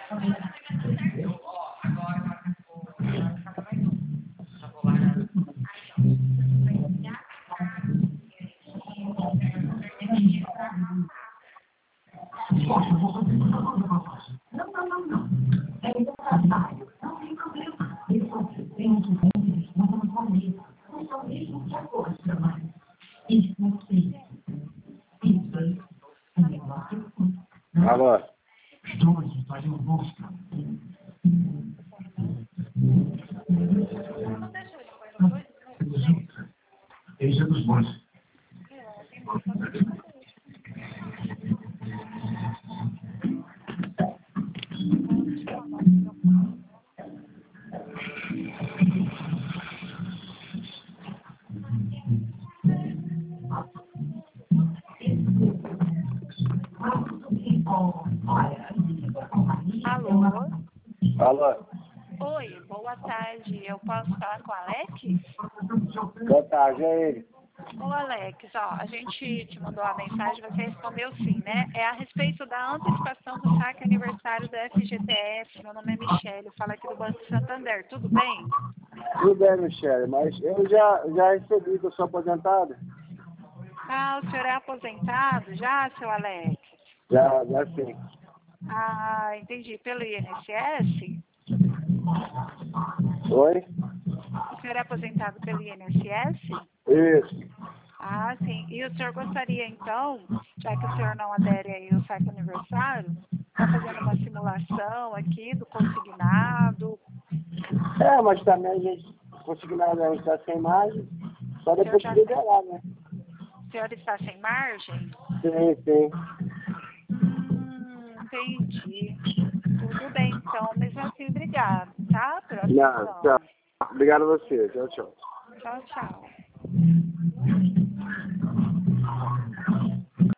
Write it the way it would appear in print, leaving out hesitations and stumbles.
Alô? Esse é dos bons. Alô? Alô? Oi, boa tarde. Eu posso falar com o Alex? Boa tarde, é ele. Ô Alex, ó, a gente te mandou uma mensagem, você respondeu sim, né? É a respeito da antecipação do saque aniversário da FGTS. Meu nome é Michele, eu falo aqui do Banco Santander. Tudo bem? Tudo bem, Michele, mas eu já recebi que eu sou aposentado. Ah, o senhor é aposentado já, seu Alex? Já sim. Ah, entendi. Pelo INSS? Oi? O senhor é aposentado pelo INSS? Isso. Ah, sim. E o senhor gostaria, então, já que o senhor não adere aí ao saque aniversário, está fazendo uma simulação aqui do consignado? É, mas também a gente conseguiu nada, a gente tá sem margem, só O senhor, depois que liberar, né? o senhor está sem margem? Sim. Entendi. Tudo bem, então. Mesmo assim, obrigado, tá? Pela Não, atenção. tchau. Obrigado a você. Tchau, tchau. Tchau, tchau.